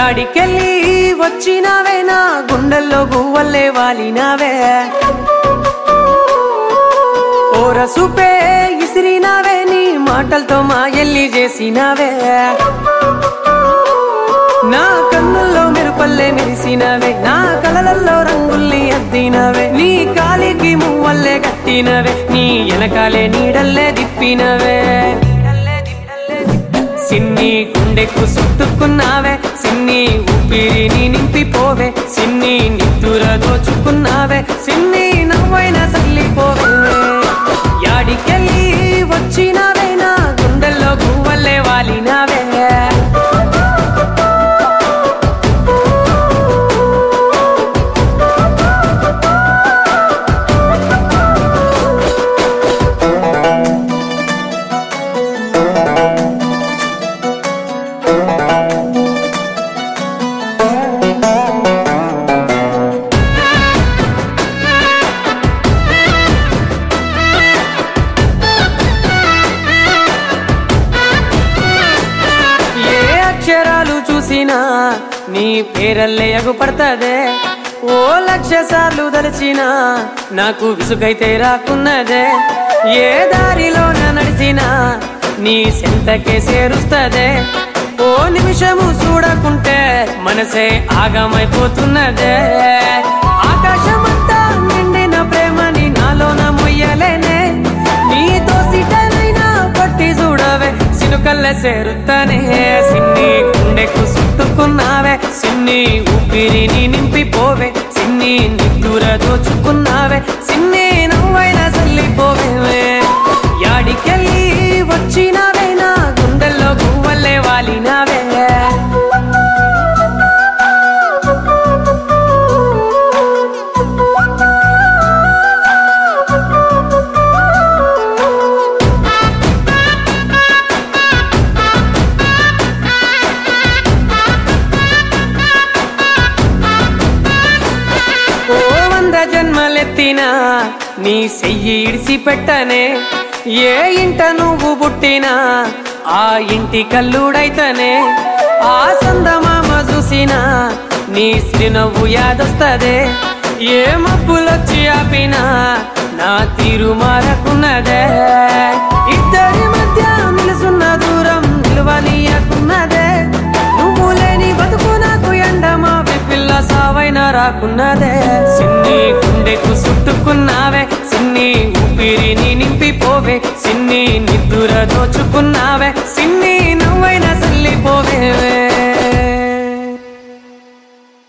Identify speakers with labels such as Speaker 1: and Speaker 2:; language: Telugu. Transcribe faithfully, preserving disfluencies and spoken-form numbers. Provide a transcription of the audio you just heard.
Speaker 1: యాడికెళ్ళి వచ్చినావే నా గుండెల్లో గువ్వల్లే వాలినావే ఓరసూపే ఇసిరినావే నీ మాటలతో మా ఎల్లి చేసినావే నా కన్నుల్లో మెరుపల్లే మెరిసినవే నా కలలల్లో రంగుల్ని అద్దినవే నీ కాలికి మువ్వల్లే కట్టినవే నీ వెనకాలే నీడల్లే దిప్పినవే సిన్ని గుండెకు చుట్టుకున్నావే సిన్ని ఊపిరిని నింపిపోవే సిన్ని నిద్దుర దోచుకున్నావే సిన్ని నవ్వైన సల్లిపోవే యాడికెళ్ళి వచ్చినావే నా గుండెల్లో గువ్వల్లే వాలినావే అక్షరాలు చూసినా నీ పేరల్లే ఎగుపడతదే ఓ లక్ష సార్లు దలిచినా నాకు విసుగైతే రాకున్నదే ఏ దారిలోన నడిచినా నీ సెంతకే చేరుస్తదే ఓ నిమిషము చూడకుంటే మనసే ఆగమైపోతున్నదే ఆకాశమంతా నిండిన ప్రేమని నాలోన మొయ్యలేనే నీతో సిటనైనా పట్టి చూడవే సినుకల్ల చేరుతానే సిన్ని గుండెకు చుట్టుకున్నావే సిన్ని ఊపిరిని నింపిపోవే సిన్ని నిద్దుర దోచుకున్నావే సిన్ని నవ్వైన చల్లిపోవే యాడికెళ్ళి వచ్చినావే నా గుండెల్లో గువ్వల్లే వాలినావే జన్మలెత్తినా నీ చెయ్యి ఇడిసి పెట్టనే ఏ ఇంట నువ్వు పుట్టినా ఆ ఇంటి కల్లుడైతనే ఆ సందమామ చూసినా నీ సిరినవ్వు యాదొస్తదే ఏ మబ్బులొచ్చి ఆపినా నా తీరు మారకున్నదే ఇద్దరి మధ్య నిలుసున్న దూరం నిలువనీయకున్నదే నువ్వు లేని బతుకు నాకు ఎండమా పిల్ల సావైన రాకున్నదే సిన్ని గుండెకు చుట్టుకున్నావే సిన్ని ఊపిరిని నింపిపోవే సిన్ని నిద్దుర దోచుకున్నావే